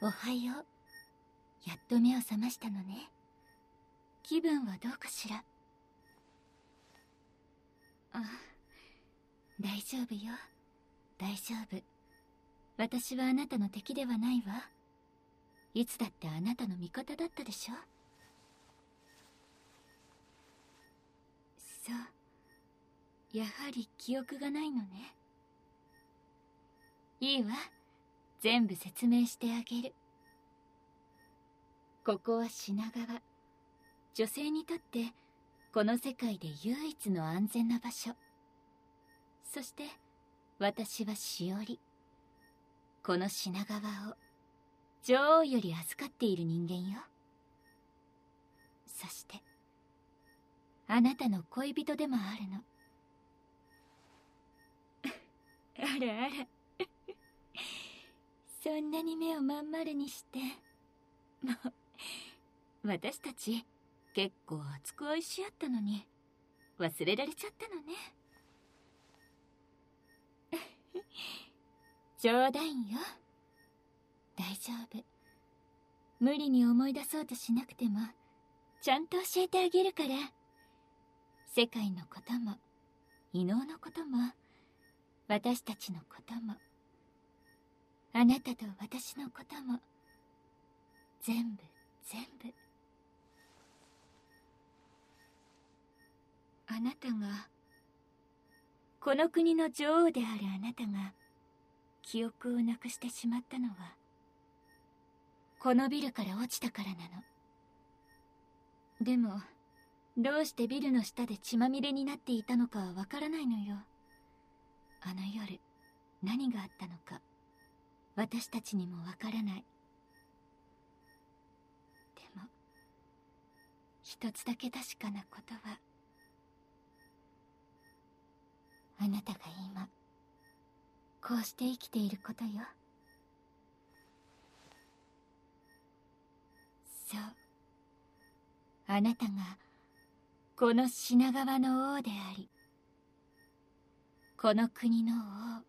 おはよう。やっと目を覚ましたのね。気分はどうかしら。あ、大丈夫よ。大丈夫。私はあなたの敵ではないわ。いつだってあなたの味方だったでしょ。そう。やはり記憶がないのね。いいわ。全部説明してあげる。ここは品川。女性にとってこの世界で唯一の安全な場所。そして私はしおり。この品川を女王より預かっている人間よ。そしてあなたの恋人でもあるの。あらあらそんなに目をまん丸にして。もう私たち結構熱く愛し合ったのに忘れられちゃったのね。冗談よ。大丈夫。無理に思い出そうとしなくてもちゃんと教えてあげるから。世界のことも異能のことも私たちのこともあなたと私のことも全部全部。あなたがこの国の女王であるあなたが記憶をなくしてしまったのはこのビルから落ちたからなの。でもどうしてビルの下で血まみれになっていたのかはわからないのよ。あの夜何があったのか私たちにもわからない。でも一つだけ確かなことはあなたが今こうして生きていることよ。そう。あなたがこの品川の王でありこの国の王。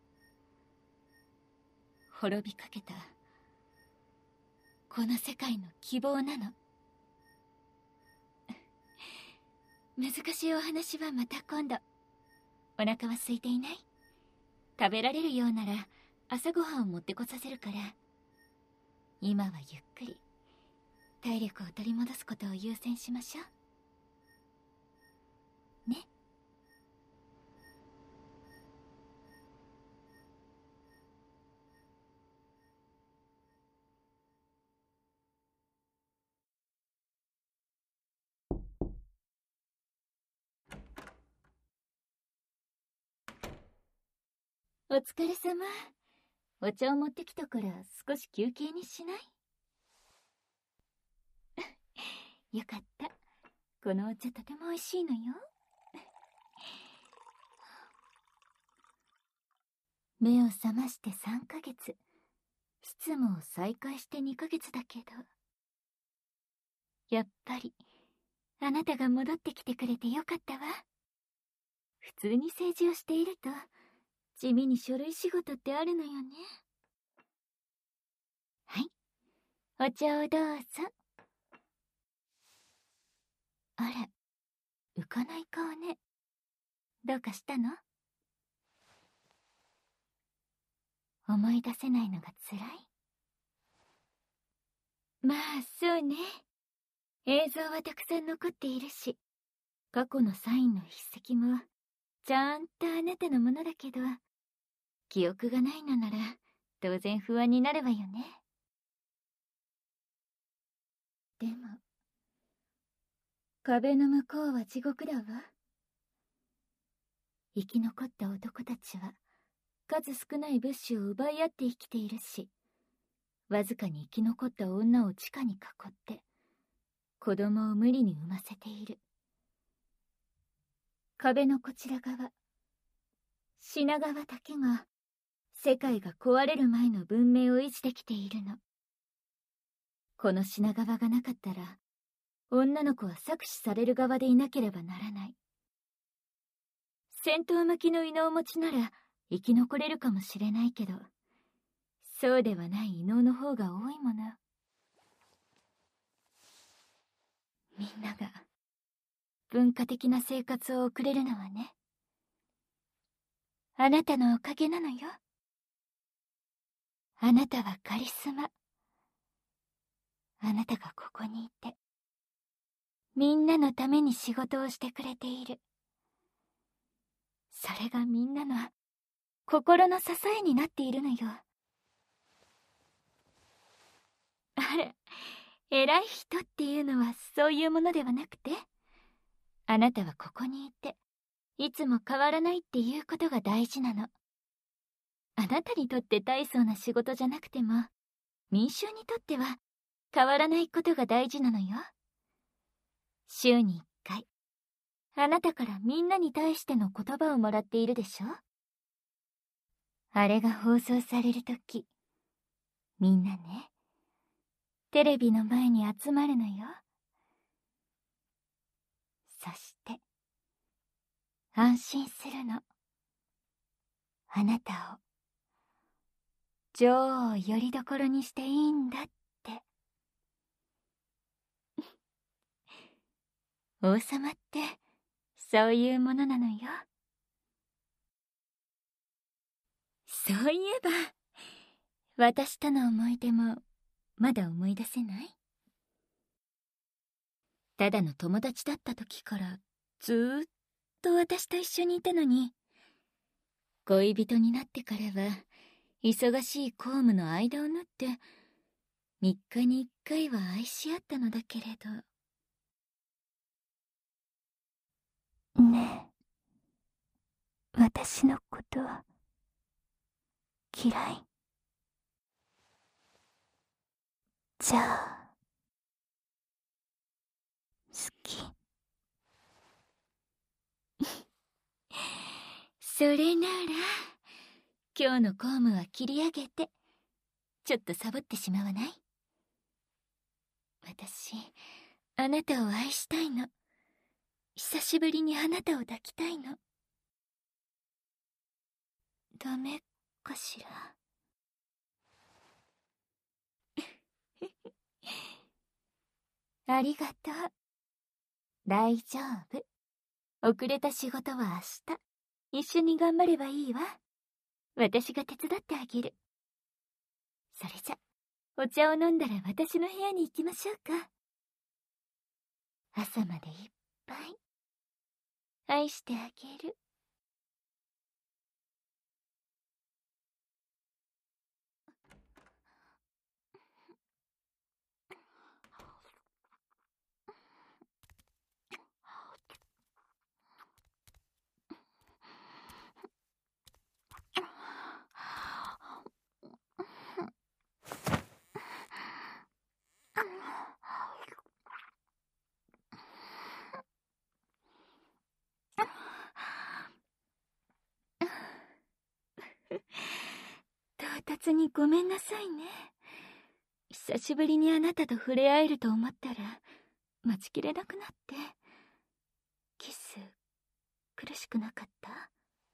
滅びかけたこの世界の希望なの。難しいお話はまた今度。お腹は空いていない？食べられるようなら朝ごはんを持ってこさせるから。今はゆっくり体力を取り戻すことを優先しましょうね。お疲れ様。お茶を持ってきたから少し休憩にしない？よかった。このお茶とても美味しいのよ。目を覚まして3ヶ月。執務を再開して2ヶ月だけど。やっぱりあなたが戻ってきてくれてよかったわ。普通に政治をしていると地味に書類仕事ってあるのよね。はい、お茶をどうぞ。あら、浮かない顔ね。どうかしたの？思い出せないのがつらい？まあそうね。映像はたくさん残っているし過去のサインの筆跡もちゃんとあなたのものだけど記憶がないのなら当然不安になるわよね。でも壁の向こうは地獄だわ。生き残った男たちは数少ない物資を奪い合って生きているしわずかに生き残った女を地下に囲って子供を無理に産ませている。壁のこちら側品川だけが世界が壊れる前の文明を維持できているの。この品川がなかったら女の子は搾取される側でいなければならない。戦闘向きの異能持ちなら生き残れるかもしれないけどそうではない異能の方が多いもの。みんなが文化的な生活を送れるのはね、あなたのおかげなのよ。あなたはカリスマ。あなたがここにいて、みんなのために仕事をしてくれている。それがみんなの心の支えになっているのよ。あら、偉い人っていうのはそういうものではなくて、あなたはここにいて、いつも変わらないっていうことが大事なの。あなたにとって大層な仕事じゃなくても、民衆にとっては変わらないことが大事なのよ。週に1回、あなたからみんなに対しての言葉をもらっているでしょ？あれが放送されるとき、みんなね、テレビの前に集まるのよ。そして、安心するの。あなたを、女王をよりどころにしていいんだって。王様って、そういうものなのよ。そういえば、私との思い出も、まだ思い出せない？ただの友達だった時から、ずーっと私と一緒にいたのに、恋人になってからは、忙しい公務の間を縫って、3日に1回は愛し合ったのだけれど。ねえ、私のこと嫌い？じゃあ、好き。それなら、今日の公務は切り上げて、ちょっとサボってしまわない？私、あなたを愛したいの。久しぶりにあなたを抱きたいの。ダメかしら？ありがとう。大丈夫。遅れた仕事は明日。一緒に頑張ればいいわ。私が手伝ってあげる。それじゃ、お茶を飲んだら私の部屋に行きましょうか。朝までいっぱい愛してあげる。唐突にごめんなさいね。久しぶりにあなたと触れ合えると思ったら待ちきれなくなって。キス苦しくなかった？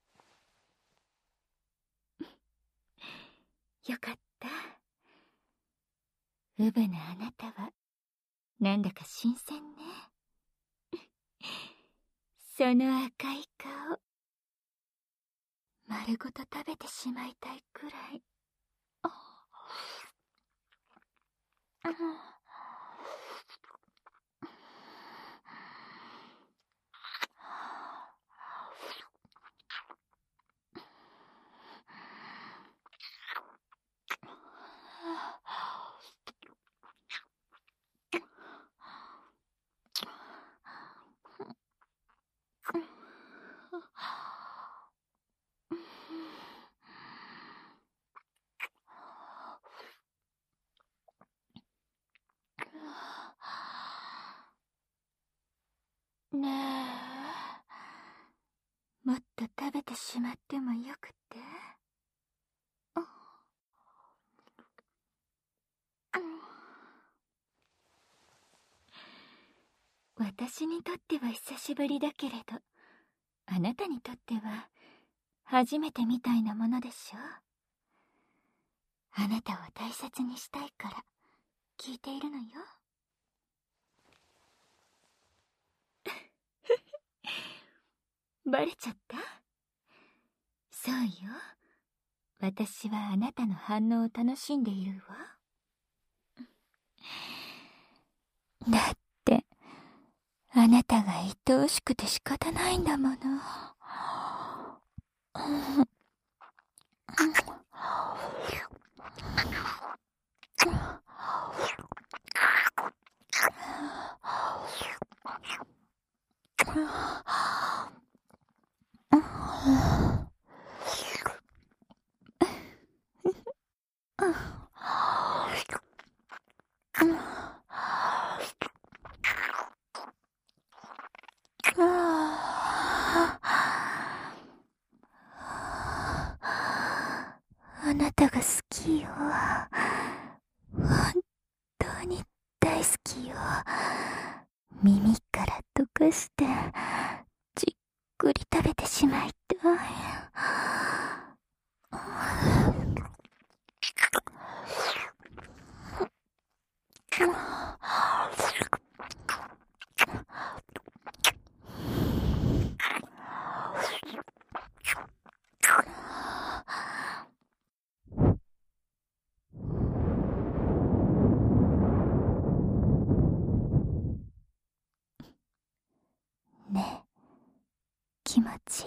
よかった。うぶなあなたはなんだか新鮮ね。その赤い顔、丸ごと食べてしまいたいくらい。ねえ、もっと食べてしまってもよくて。私にとっては久しぶりだけれど、あなたにとっては初めてみたいなものでしょ。 あなたを大切にしたいから聞いているのよ。バレちゃった？そうよ。私はあなたの反応を楽しんでいるわ。だって、あなたが愛おしくて仕方ないんだもの。あなたが好きよ。本当に大好きよ。耳から溶かしてじっくり食べてしまいたい。ねえ、気持ち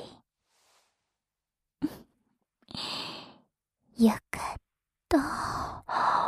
いい？よかった。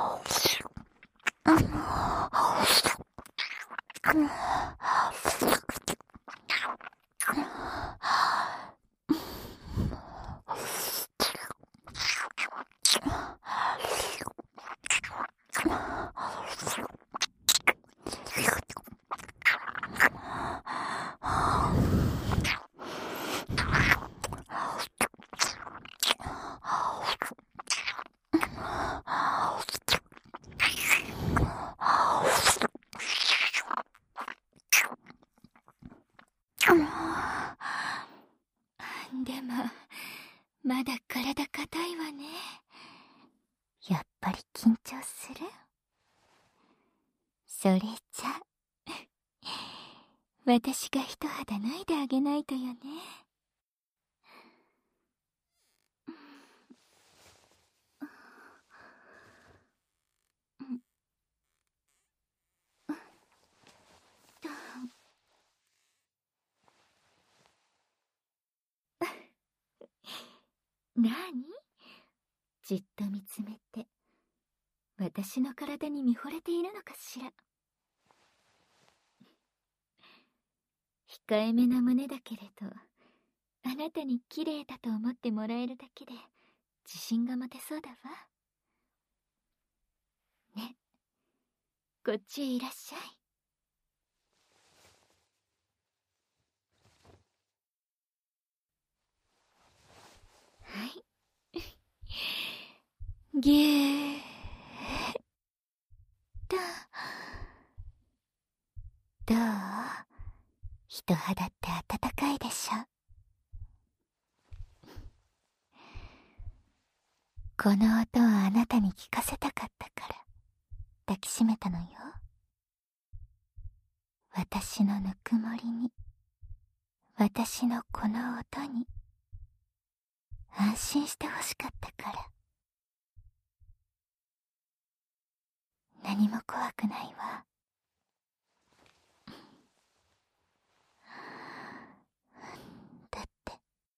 でも、まだ体硬いわね。やっぱり緊張する？それじゃ、私が一肌脱いであげないとよね。なに？じっと見つめて、私の体に見惚れているのかしら。控えめな胸だけれど、あなたに綺麗だと思ってもらえるだけで自信が持てそうだわ。ね、こっちへいらっしゃい。はい。ぎゅーっと。どう？人肌って暖かいでしょ。この音をあなたに聞かせたかったから抱きしめたのよ。私のぬくもりに、私のこの音に安心してほしかったから。何も怖くないわ。だって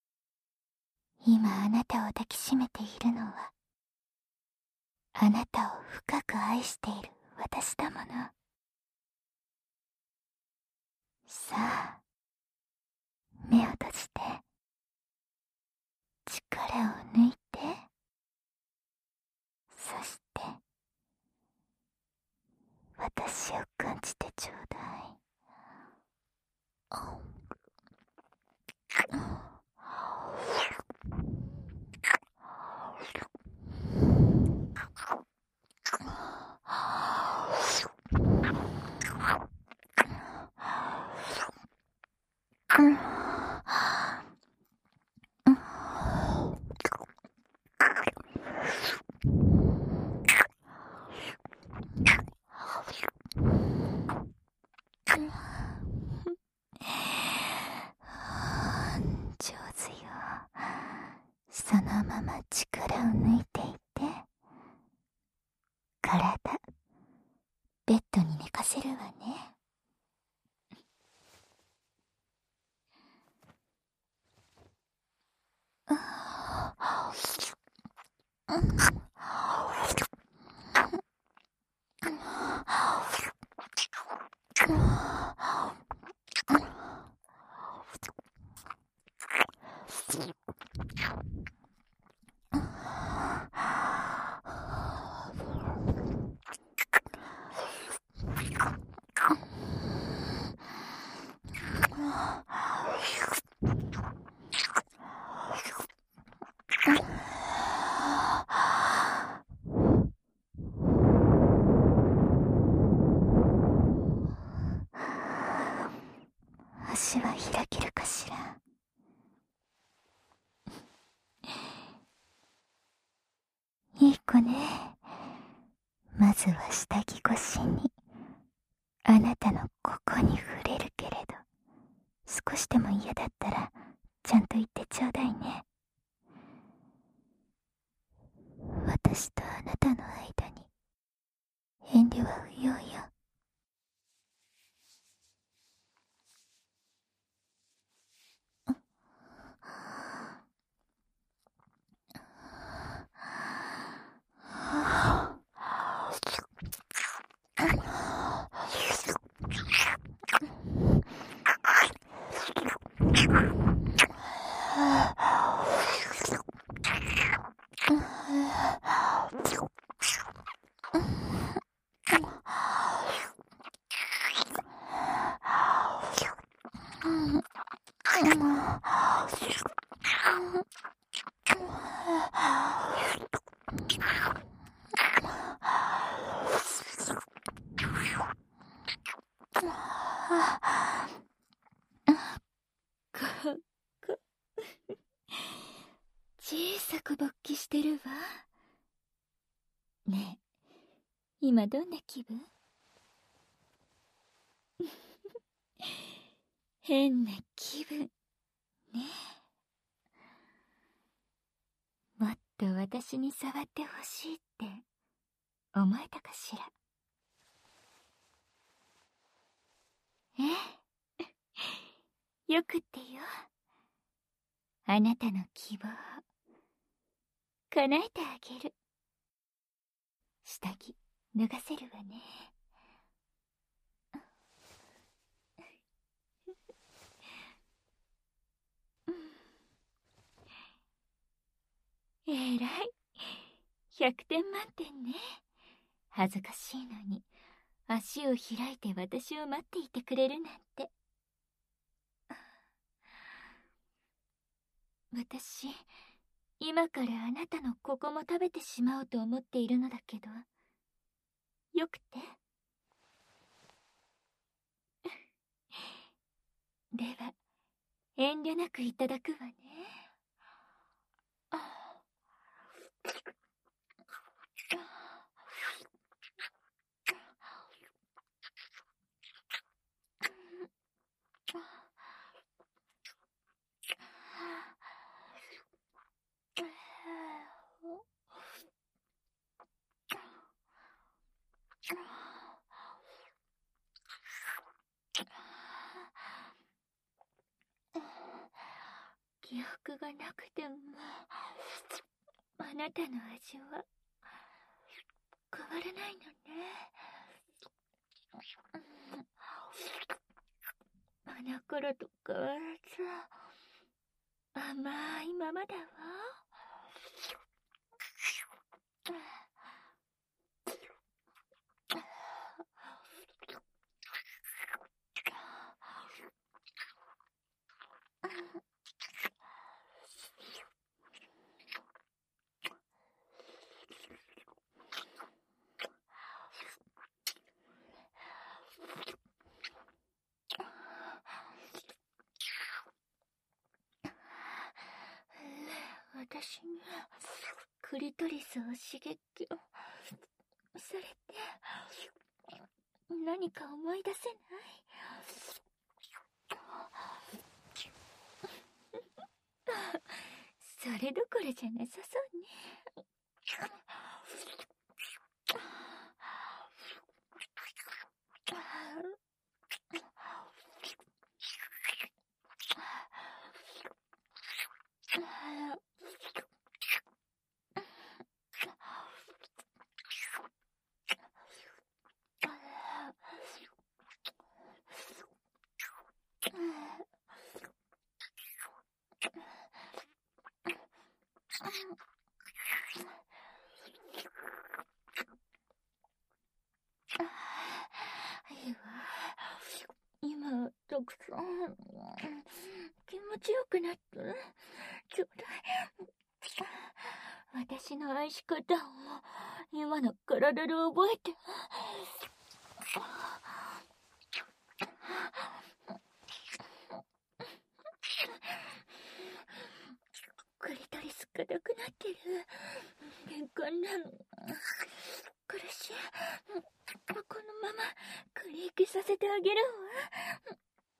今あなたを抱きしめているのは、あなたを深く愛している私だもの。さあ、目を閉じて、力を抜いて、そして私を感じてちょうだい。 そのまま力を抜いていて、体ベッドに寝かせるわね。足は開けるかしら。いい子ね。まずは下着越しにあなたのここに触れるけれど、少しでも嫌だったらちゃんと言ってちょうだいね。私とあなたの間に遠慮は不要よ。小さく勃起してるわ。ねえ、今どんな気分？変な気分ね。もっと私に触ってほしいって思えたかしら。よくってよ。あなたの希望叶えてあげる。下着脱がせるわね。えらい。100点満点ね。恥ずかしいのに足を開いて私を待っていてくれるなんて。私、今からあなたのここも食べてしまおうと思っているのだけど、よくて？では、遠慮なくいただくわね。記憶がなくても、あなたの味は変わらないのね。あの頃と変わらず甘いままだわ。私にクリトリスを刺激をされて何か思い出せない？そうれどころじゃなさそうね。今たくさん気持ちよくなってちょうだい。私の愛し方を今の体で覚えて。クリトリス硬くなってる。敏感なの。苦しい。このままクリーキさせてあげるわ。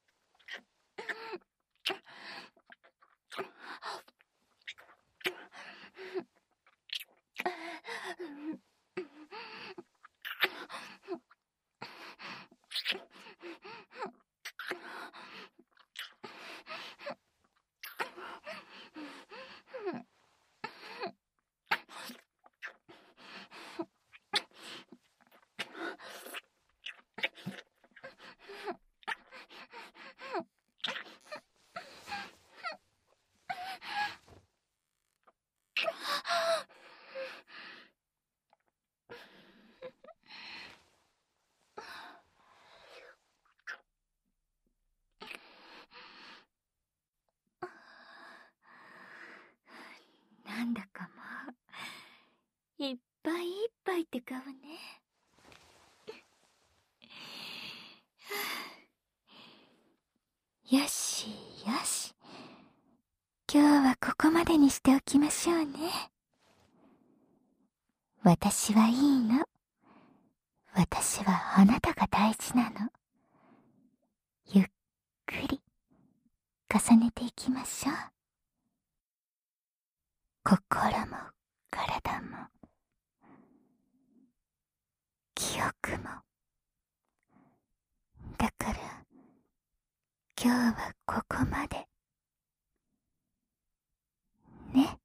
なんだかもういっぱいいっぱいって顔ね。よしよし、今日はここまでにしておきましょうね。私はいいの。私はあなたが大事なの。ゆっくり重ねていきましょう。心も体も記憶も。だから今日はここまでね。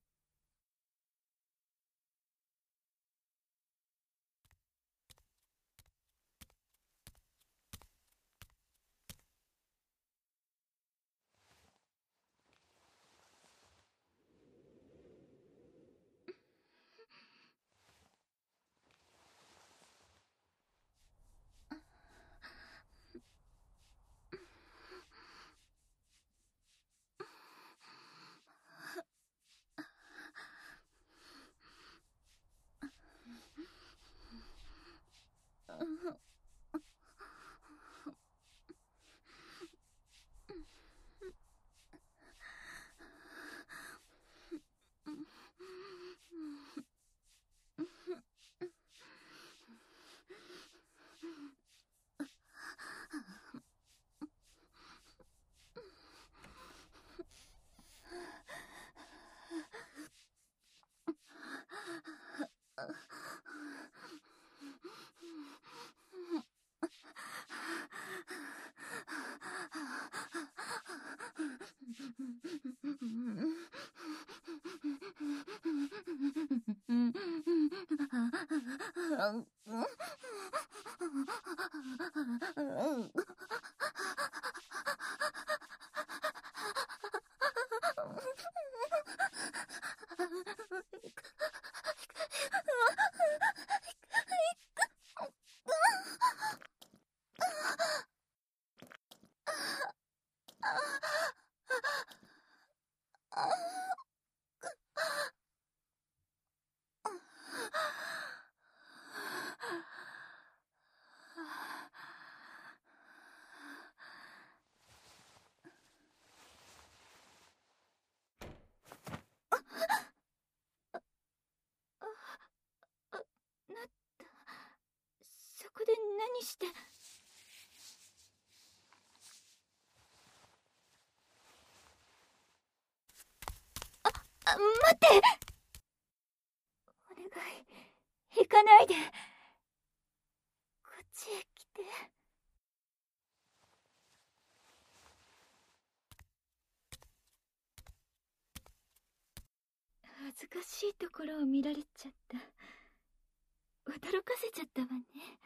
そこで何して。 待って。お願い、行かないで。こっちへ来て。恥ずかしいところを見られちゃった。驚かせちゃったわね。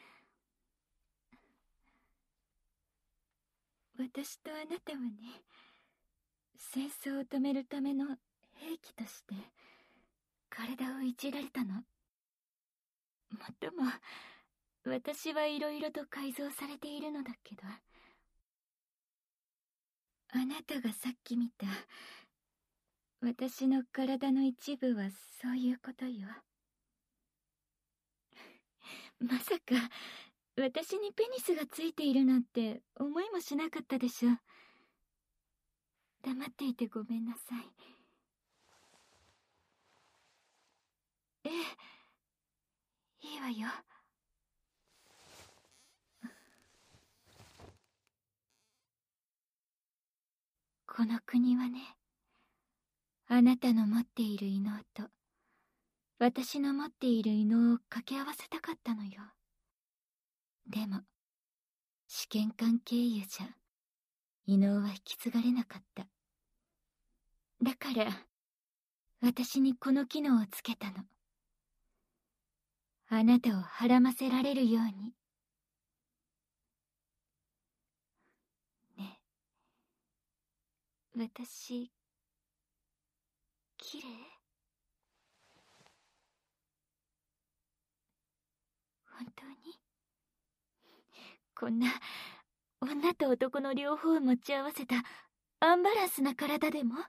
私とあなたはね、戦争を止めるための兵器として体をいじられたの。もっとも私はいろいろと改造されているのだけど、あなたがさっき見た私の体の一部はそういうことよ。まさか私にペニスがついているなんて思いもしなかったでしょ。黙っていてごめんなさい。ええ、いいわよ。この国はね、あなたの持っている異能と私の持っている異能を掛け合わせたかったのよ。でも試験官経由じゃ異能は引き継がれなかった。だから私にこの機能をつけたの。あなたをはらませられるように。ねえ、私綺麗？本当に？こんな女と男の両方を持ち合わせたアンバランスな体でも？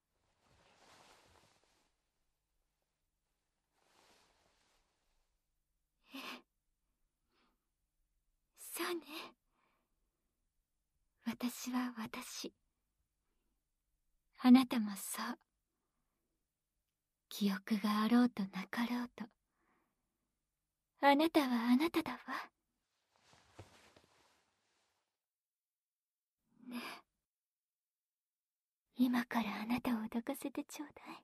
ええ、そうね。私は私。あなたもそう。記憶があろうとなかろうと、あなたはあなただわ。ねえ、今からあなたを抱かせてちょうだい。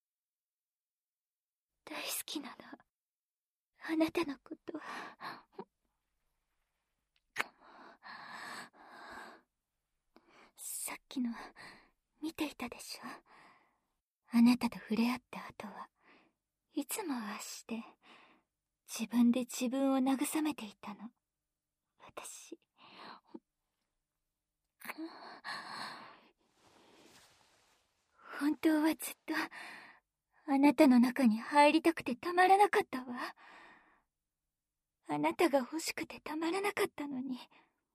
大好きなの、あなたのこと。さっきの見ていたでしょ。あなたと触れ合った後はいつもああして自分で自分を慰めていたの。私本当はずっとあなたの中に入りたくてたまらなかったわ。あなたが欲しくてたまらなかったのに。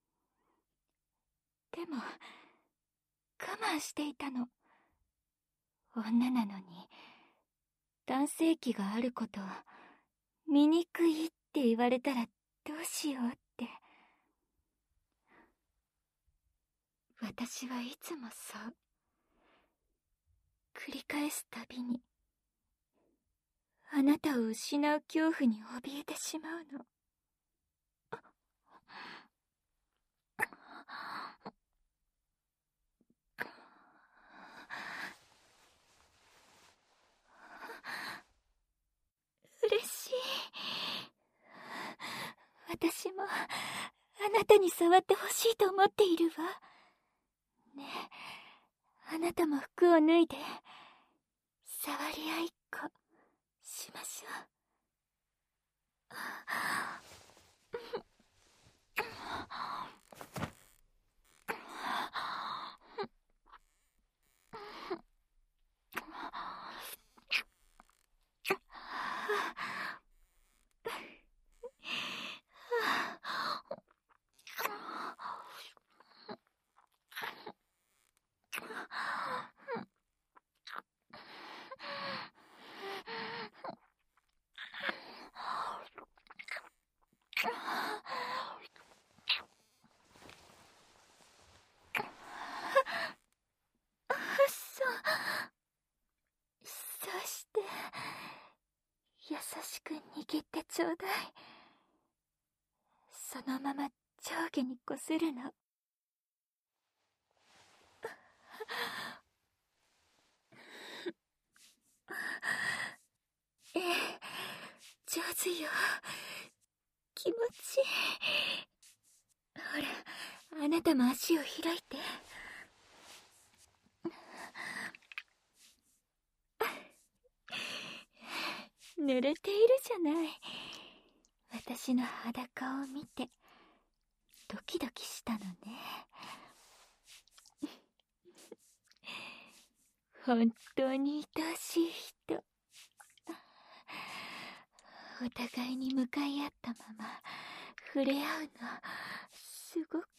でも我慢していたの。女なのに男性器があることを醜いって言われたらどうしようって。私はいつもそう繰り返すたびにあなたを失う恐怖に怯えてしまうの。嬉しい。私もあなたに触ってほしいと思っているわ。ねえ、あなたも服を脱いで触り合いっこしましょう。そうして優しく握ってちょうだい。そのまま上下にこするの。 つよ。気持ちいい。ほら、あなたも足を開いて。濡れているじゃない。私の裸を見てドキドキしたのね。本当に愛しい人。お互いに向かい合ったまま触れ合うの、すごく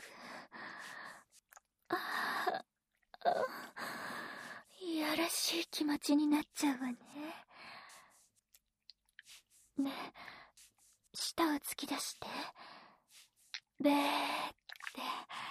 いやらしい気持ちになっちゃうわね。ねえ、舌を突き出して、べーって。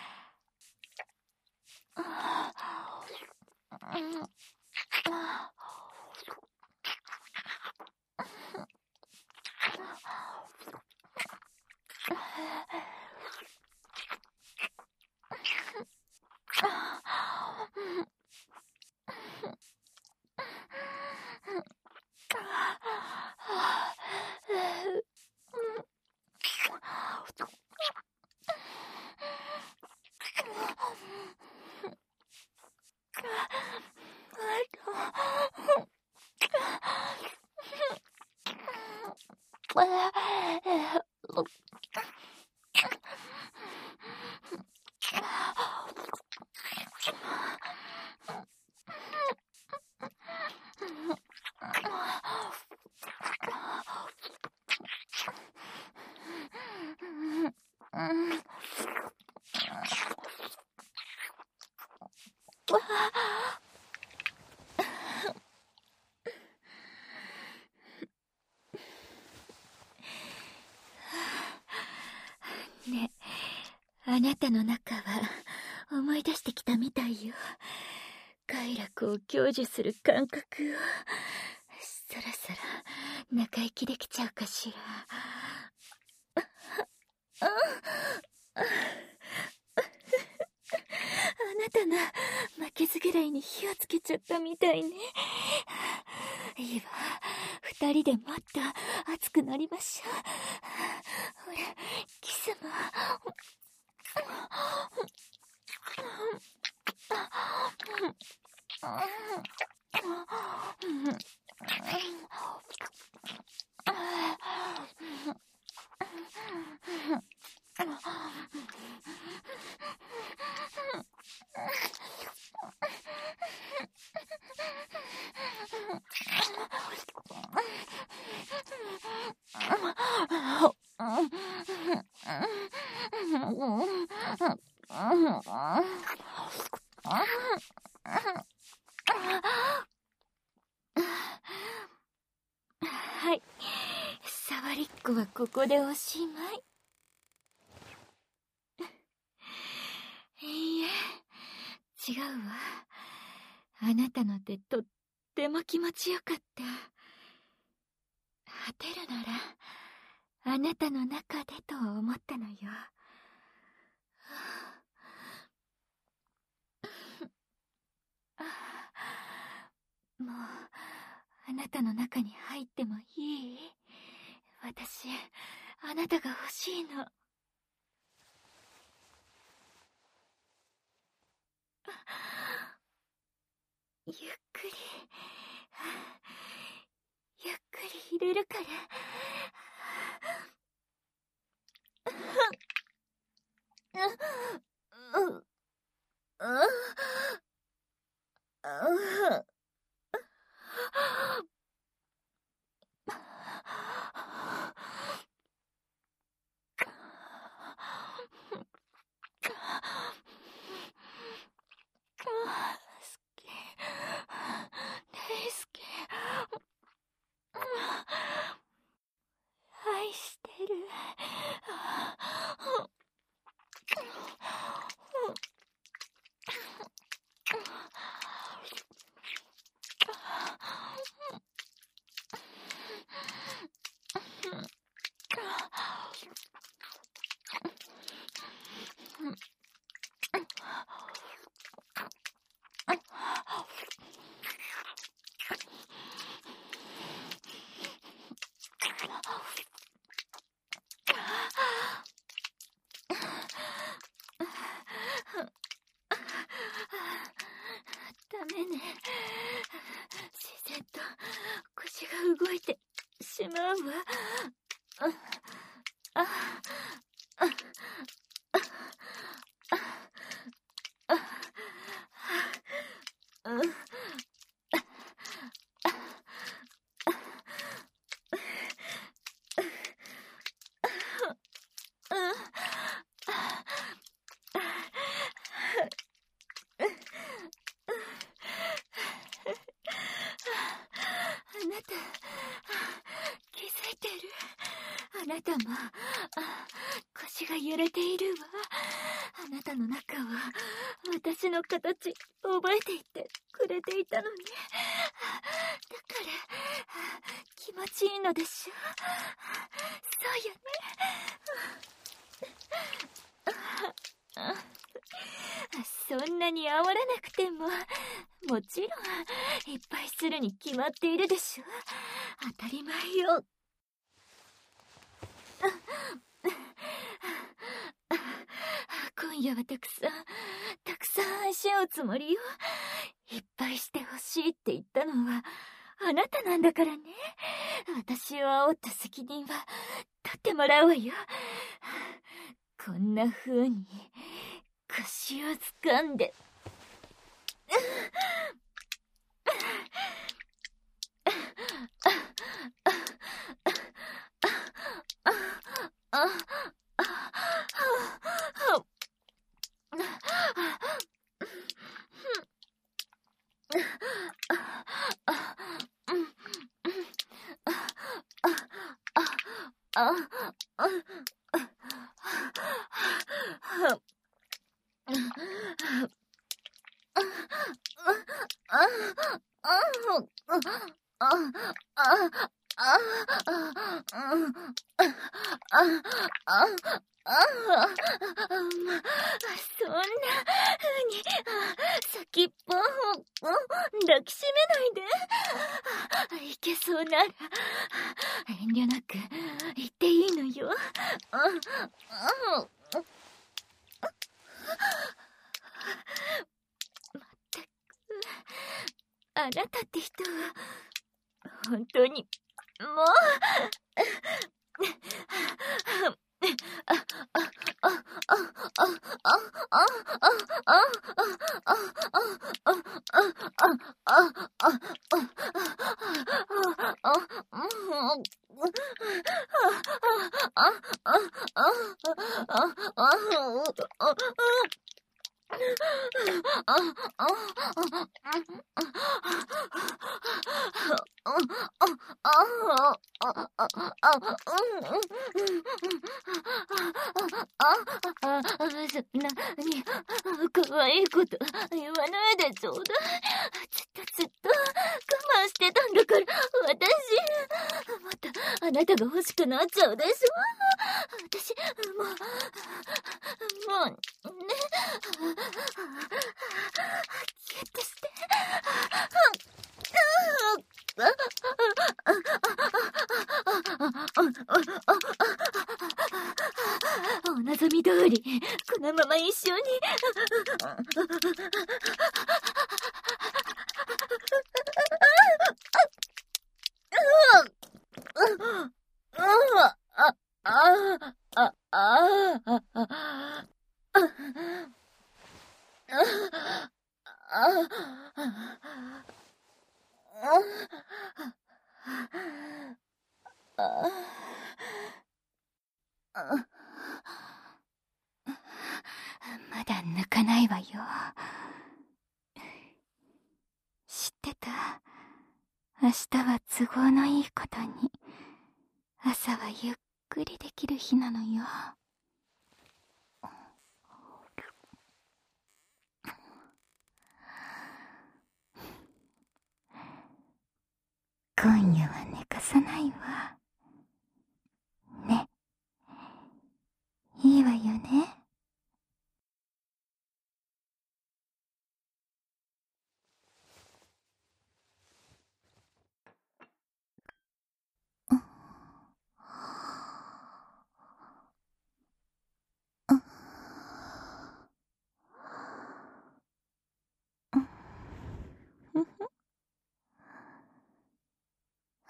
ね、あなたの中は思い出してきたみたいよ。快楽を享受する感覚を。そろそろ中息できちゃうかしら。あなたの負けず嫌いに火をつけちゃったみたいね。いいわ、二人でもっと熱くなりましょう。ほら、キスも。はい、触りっこはここでおしまい。いいえ、違うわ。あなたの手とっても気持ちよかった。果てるならあなたの中でと思ったのよ。もうあなたの中に入ってもいい？私、あなたが欲しいの。ゆっくりゆっくり入れるから。大好き。 動いてしまうわ。あ、あ、あ、あ、あ、あ、うん。あなた、気づいてる？あなたも腰が揺れているわ。あなたの中は私の形覚えていてくれていたのね。だから気持ちいいのでしょ。そうよね。そんなに煽らなくても、もちろんいっぱいするに決まっているでしょ。当たり前よ。今夜はたくさん愛し合うつもりよ。いっぱいしてほしいって言ったのはあなたなんだからね。私を煽った責任は取ってもらうわよ。こんな風に腰を掴んでそんな風に先っぽを抱きしめないで。いけそうなら遠慮なく言っていいのよ。まったく、あなたって人は本当にもうそんなに可愛いこと言わないでちょうだい。ずっと我慢してたんだから。私またあなたが欲しくなっちゃうでしょ。私もうね、キュッとしてお望み通りこのまま一緒にまだ抜かないわよ。知ってた？明日は都合のいいことに朝はゆっくりできる日なのよ。今夜は寝かさないわね。いいわよね。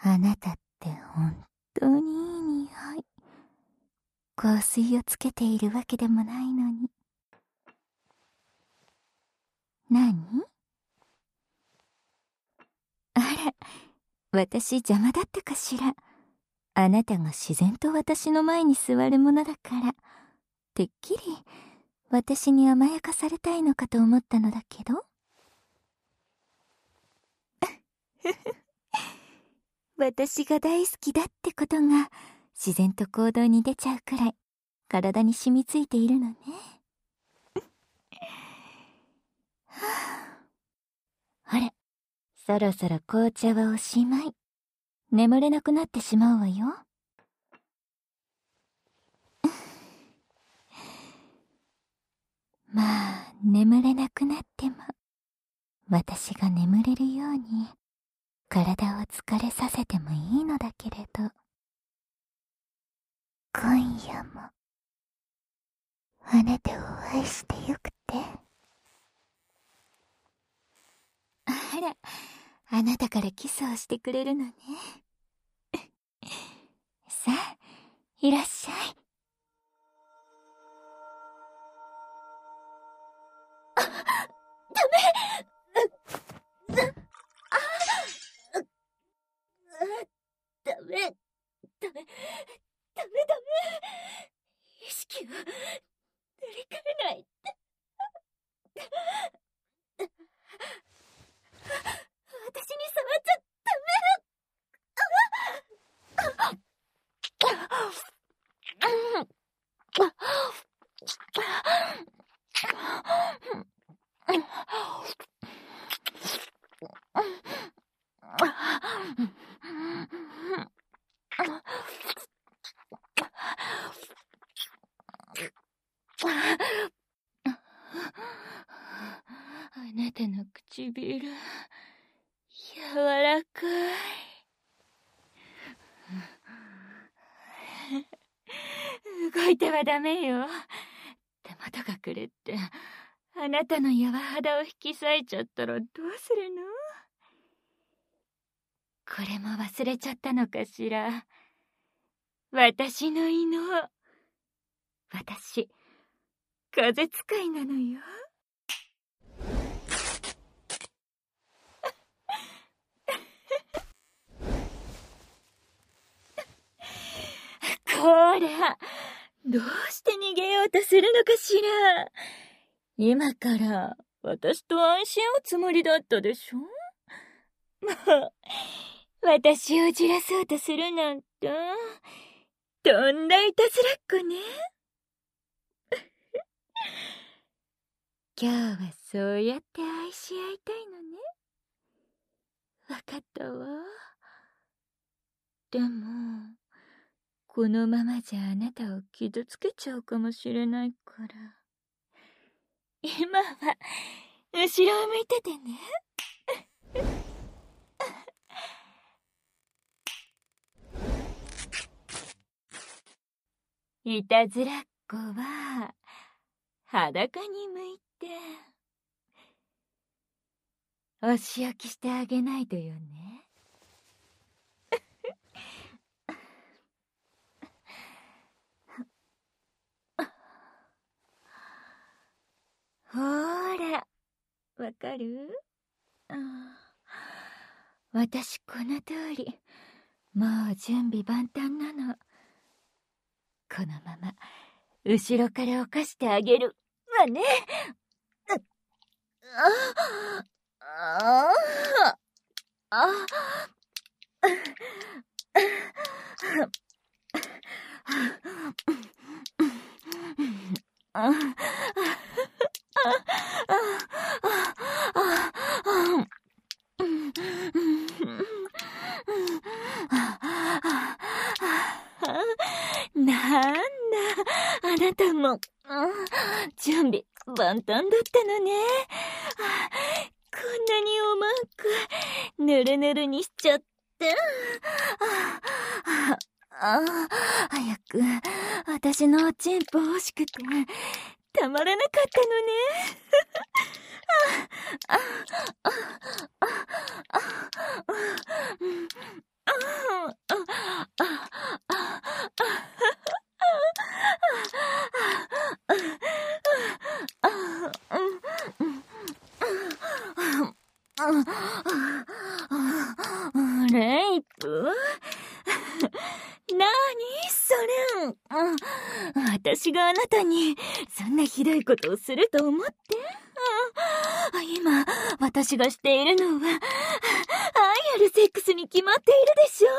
あなたって本当にいい匂い。香水をつけているわけでもないのに。何？あら、私邪魔だったかしら。あなたが自然と私の前に座るものだから、てっきり私に甘やかされたいのかと思ったのだけど。私が大好きだってことが自然と行動に出ちゃうくらい体に染みついているのね。あれ、そろそろ紅茶はおしまい。眠れなくなってしまうわよ。まあ、眠れなくなっても私が眠れるように体を疲れさせてもいいのだけれど、今夜もあなたを愛してよくて。あら、あなたからキスをしてくれるのね。さあ、いらっしゃい。あ、ダメ。ダメ、ダメ、ダメ、ダメ。意識を塗り替えないって。私に触っちゃダあなたの唇、柔らかい。動いてはダメよ。手元が狂ってあなたの柔肌を引き裂いちゃったらどうするの？これも忘れちゃったのかしら。私の犬。私、風使いなのよ。こら、どうして逃げようとするのかしら。今から私と安心おつもりだったでしょ。もう、私をじらそうとするなんて、とんだいたずらっ子ね。今日はそうやって愛し合いたいのね。わかったわ。でも、このままじゃあなたを傷つけちゃうかもしれないから。今は、後ろを向いててね。いたずらっ子は、裸に向いて、お仕置きしてあげないとよね。ほーら、わかる？私この通り、もう準備万端なの。このまま、後ろから犯してあげるわね。なんだ、あなたも、準備万端だったのね。こんなにおまんくぬるぬるにしちゃって。早く私のおちんぽ欲しくてたまらなかったのね。 レイプ？なにそれ。私があなたにそんなひどいことをすると思って？今私がしているのは愛あるセックスに決まっているでしょ。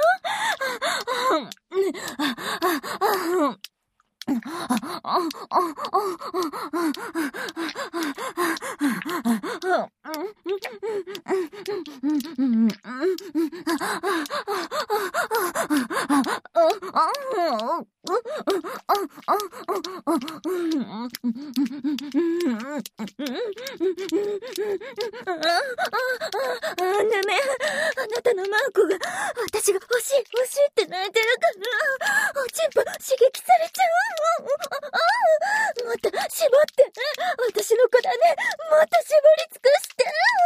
あなたのマークが私が欲しいって泣いてるからおちんぽ刺激されちゃう。もっと絞って私の子だね。もっと絞り尽くして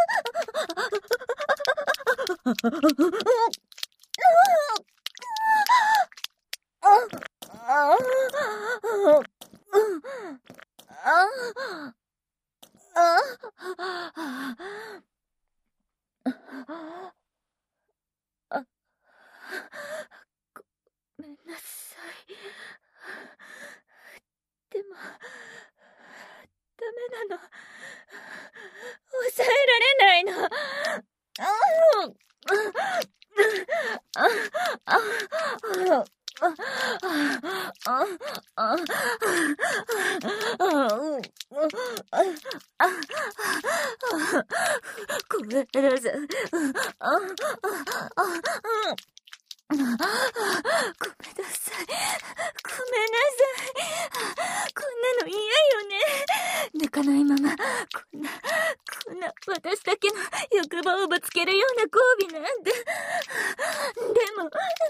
ごめんなさい。でもダメなの。抑えられないの。ごめんなさい。ごめんなさい。ごめんなさい。こんなの嫌よね。抜かないまま、こんな私だけの欲望をぶつけるような交尾なんて。でも、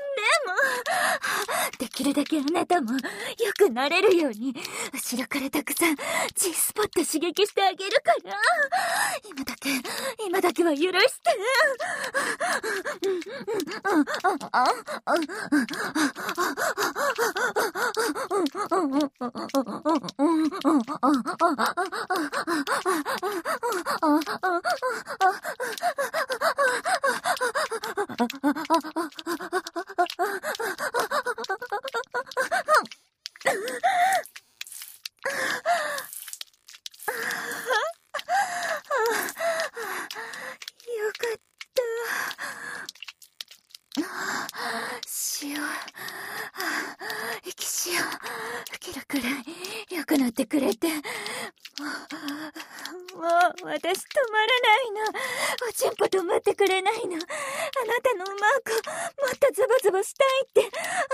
できるだけあなたも良くなれるように、後ろからたくさんGスポット刺激してあげるから。今だけは許して。よかった。息しよう。吹けるくらい良くなってくれて。もう私止まらないの。おちんぽ止まってくれないの。あなたのマークもっとズボズボしたいって。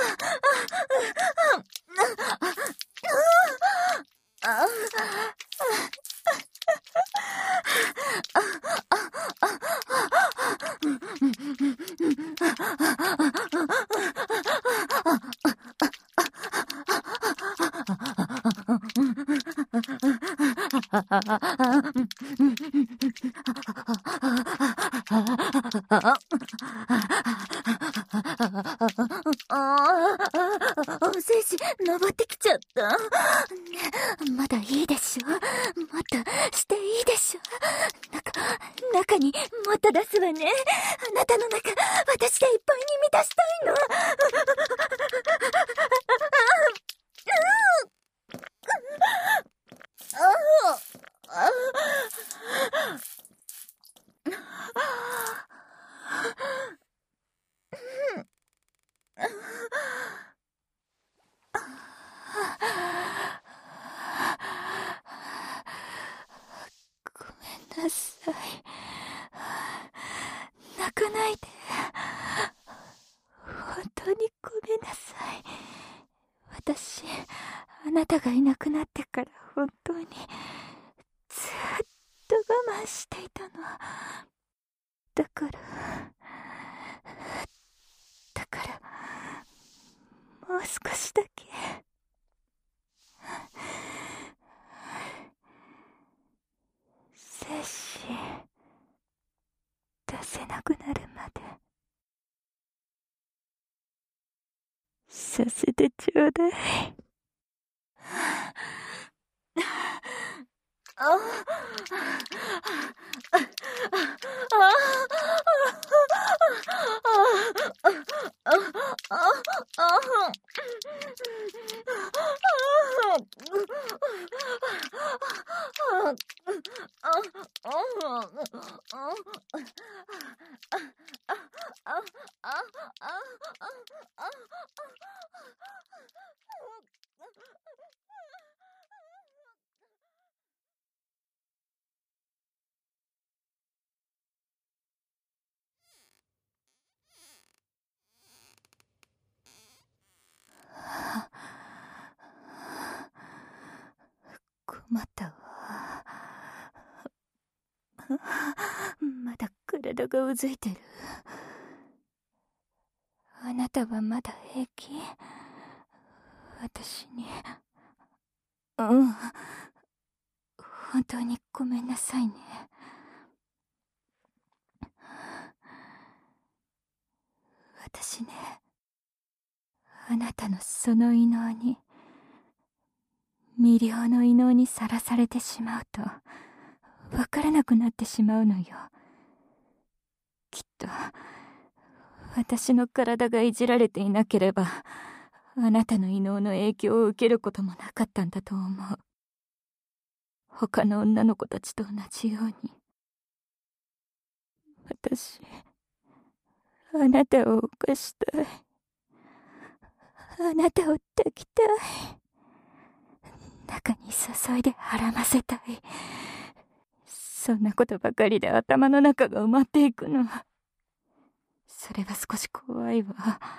精子登ってきちゃった。ね、まだいいでしょ。もっとしていいでしょ。中にもっと出すわね。あなたの中、私でいっぱいに満たしたいの。ごめんなさい。泣かないで。本当にごめんなさい。私、あなたがいなくなってから本当にずっと我慢していたの。だからもう少しだけ精子出せなくなるまでさせてちょうだい。 困ったわ。まだ体がうずいてる。あなたはまだ平気？私に。うん。本当にごめんなさいね。私ね、あなたのその異能に、未了の異能にさらされてしまうと、わからなくなってしまうのよ。きっと、私の体がいじられていなければ、あなたの異能の影響を受けることもなかったんだと思う。他の女の子たちと同じように。私、あなたを犯したい。あなたを抱きたい。中に注いで孕ませたい。そんなことばかりで頭の中が埋まっていくの。それは少し怖いわ。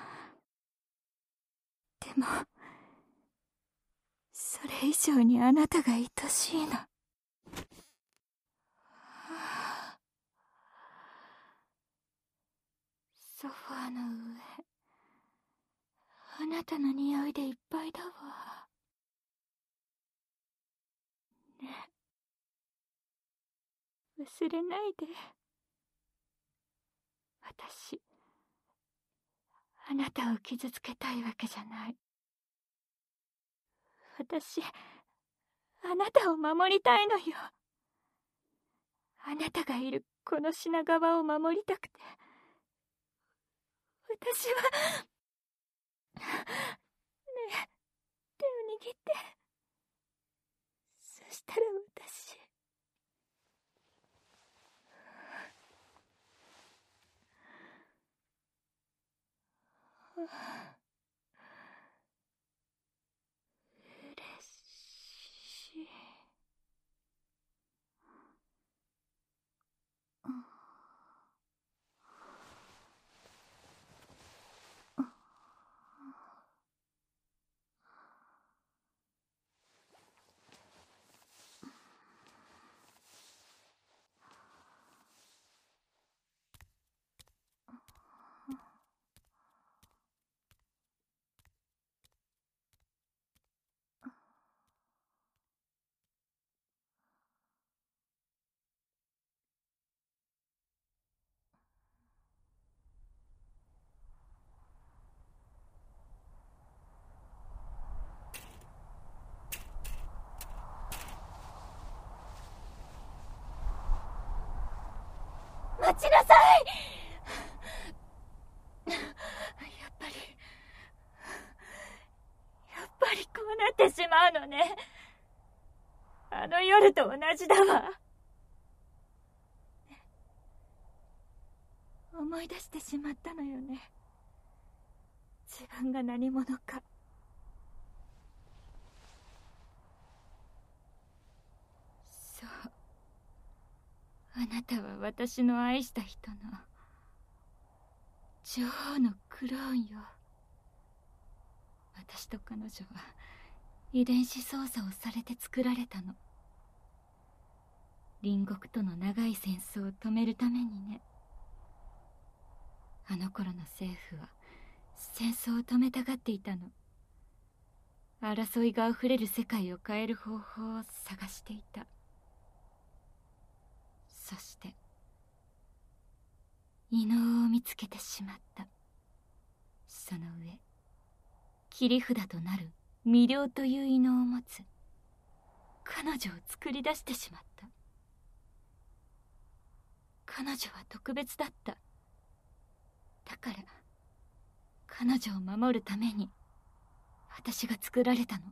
でも、それ以上にあなたが愛しいの。ソファーの上、あなたの匂いでいっぱいだわ。ね、忘れないで。私、あなたを傷つけたいわけじゃない。私、あなたを守りたいのよ。あなたがいるこの品川を守りたくて。私は、ねえ、手を握って。そしたら私、嬉しい。待ちなさい。やっぱりこうなってしまうのね。あの夜と同じだわ。思い出してしまったのよね。自分が何者か。そう。あなたは私の愛した人の女王のクローンよ。私と彼女は遺伝子操作をされて作られたの。隣国との長い戦争を止めるためにね。あの頃の政府は戦争を止めたがっていたの。争いがあふれる世界を変える方法を探していた。そして異能を見つけてしまった。その上、切り札となる魅了という異能を持つ彼女を作り出してしまった。彼女は特別だった。だから彼女を守るために私が作られたの。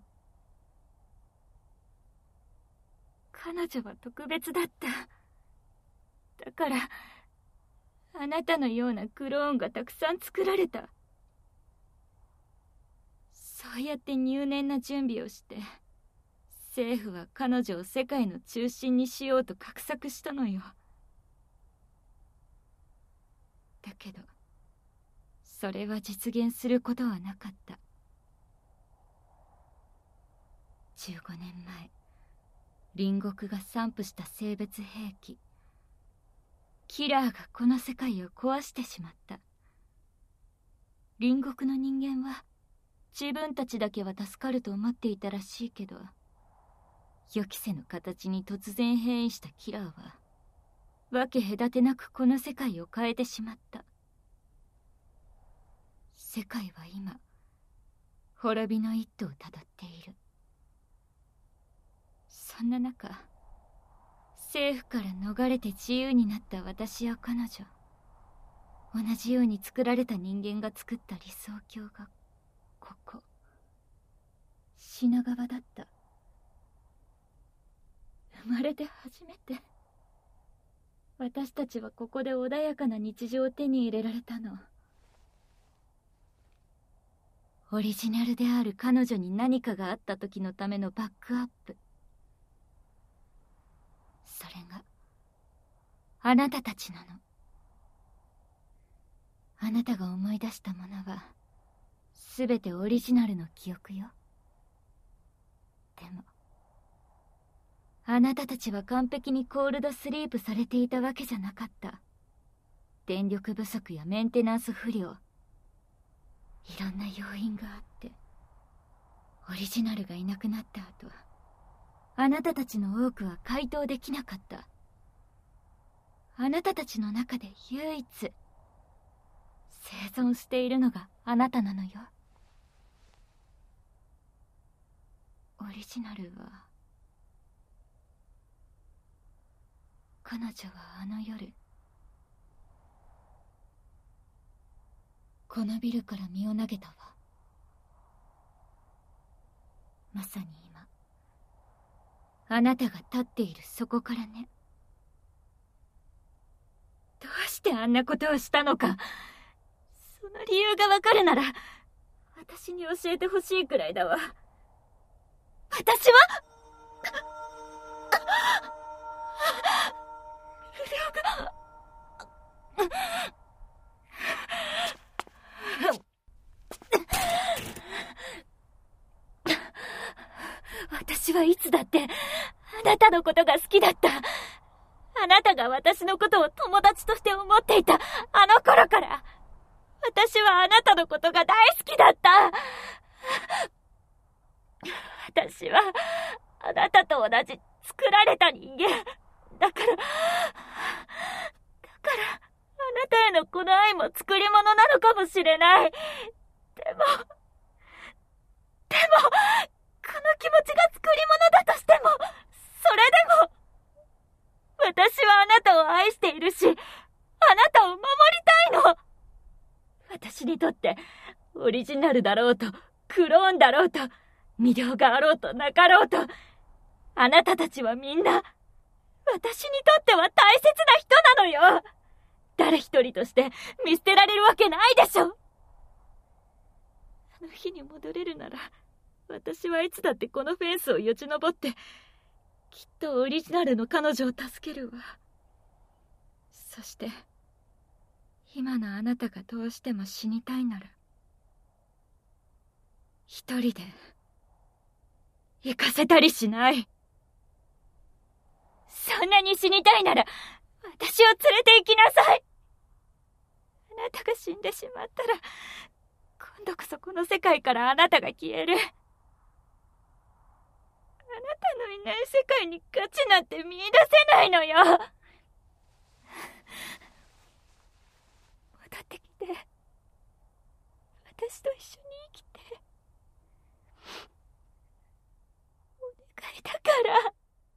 彼女は特別だった。 だからあなたのようなクローンがたくさん作られた。そうやって入念な準備をして政府は彼女を世界の中心にしようと画策したのよ。だけどそれは実現することはなかった。15年前、隣国が散布した生物兵器キラーがこの世界を壊してしまった。隣国の人間は自分たちだけは助かると思っていたらしいけど、予期せぬ形に突然変異したキラーは分け隔てなくこの世界を変えてしまった。世界は今滅びの一途をたどっている。そんな中、政府から逃れて自由になった私や彼女、同じように作られた人間が作った理想郷がここ品川だった。生まれて初めて私たちはここで穏やかな日常を手に入れられたの。オリジナルである彼女に何かがあった時のためのバックアップ。それがあなたたちなの。あなたが思い出したものは全てオリジナルの記憶よ。でもあなたたちは完璧にコールドスリープされていたわけじゃなかった。電力不足やメンテナンス不良、いろんな要因があって、オリジナルがいなくなった後、あなたたちの多くは回答できなかった。あなたたちの中で唯一生存しているのがあなたなのよ。オリジナルは、彼女はあの夜このビルから身を投げたわ。まさに今あなたが立っているそこからね。どうしてあんなことをしたのか、その理由がわかるなら私に教えてほしいくらいだわ。私は不良が私はいつだってあなたのことが好きだった。あなたが私のことを友達として思っていたあの頃から私はあなたのことが大好きだった。私はあなたと同じ作られた人間だから、あなたへのこの愛も作り物なのかもしれない。でもこの気持ちが作り物だとしても、それでも私はあなたを愛しているし、あなたを守りたいの。私にとってオリジナルだろうとクローンだろうと魅了があろうとなかろうと、あなたたちはみんな私にとっては大切な人なのよ。誰一人として見捨てられるわけないでしょ。あの日に戻れるなら、私はいつだってこのフェンスをよじ登ってきっとオリジナルの彼女を助けるわ。そして今のあなたがどうしても死にたいなら、一人で行かせたりしない。そんなに死にたいなら私を連れて行きなさい。あなたが死んでしまったら今度こそこの世界からあなたが消える。あなたのいない世界に価値なんて見出せないのよ。戻ってきて、私と一緒に生きて。お願いだから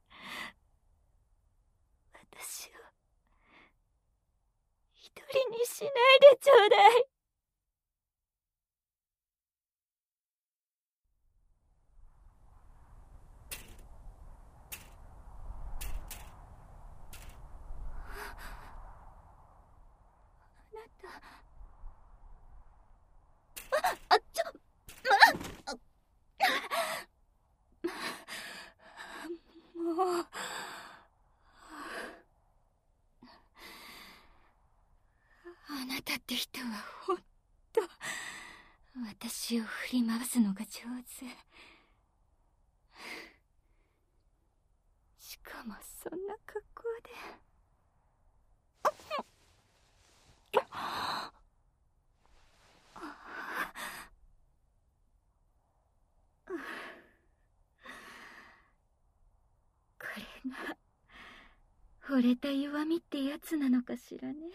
私を一人にしないでちょうだい。 あなたって人はほんと私を振り回すのが上手。しかもそんな格好で。これが惚れた弱みってやつなのかしらね。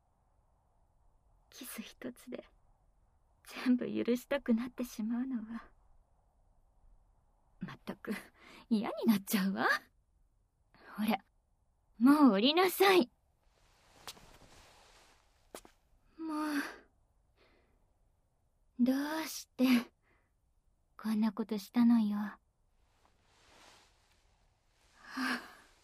キス一つで全部許したくなってしまうのは。まったく嫌になっちゃうわ。ほら、もう降りなさい。もう、どうしてこんなことしたのよ。はあ、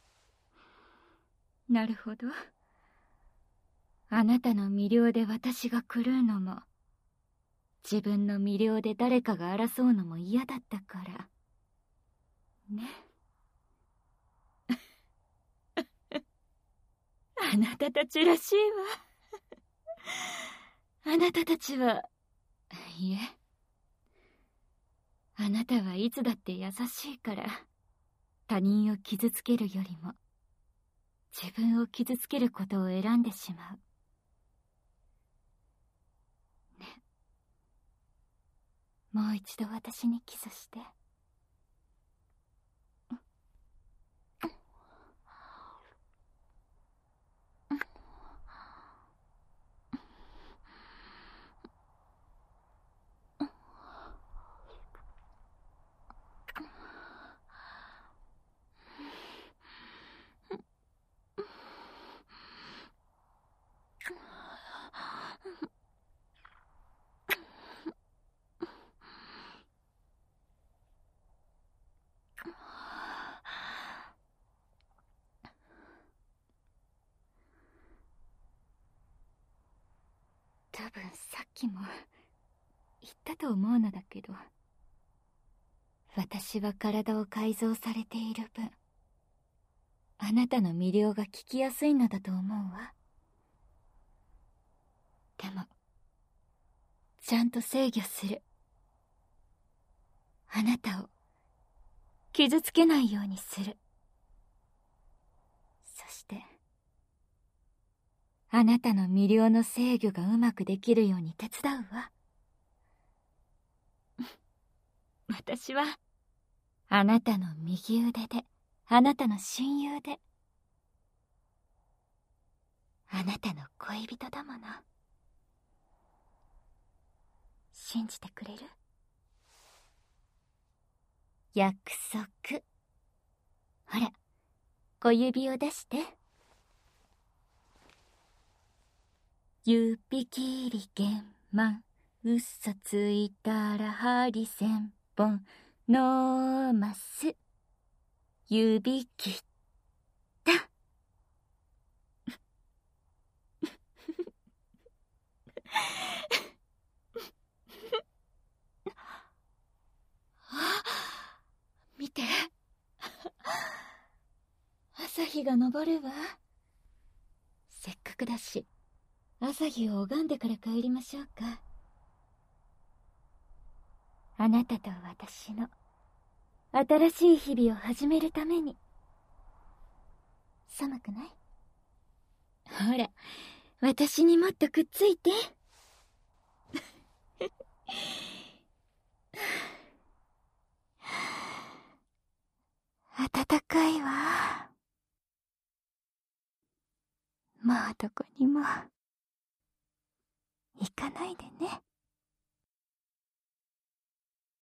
なるほど。あなたの魅了で私が狂うのも、自分の魅了で誰かが争うのも嫌だったからね。あなたたちらしいわ。あなたたちは、いえ、あなたはいつだって優しいから、他人を傷つけるよりも自分を傷つけることを選んでしまうね。もう一度私にキスして。多分さっきも言ったと思うのだけど、私は体を改造されている分、あなたの魅了が効きやすいのだと思うわ。でもちゃんと制御する。あなたを傷つけないようにする。そしてあなたの魅了の制御がうまくできるように手伝うわ。私はあなたの右腕で、あなたの親友で、あなたの恋人だもの。信じてくれる？約束。ほら、小指を出して。指切り弦満、嘘ついたら針千本のます。指切った。見て。朝日が昇るわ。せっかくだし、朝日を拝んでから帰りましょうか。あなたと私の新しい日々を始めるために。寒くない？ほら、私にもっとくっついて。暖かいわ。もうどこにも行かないでね。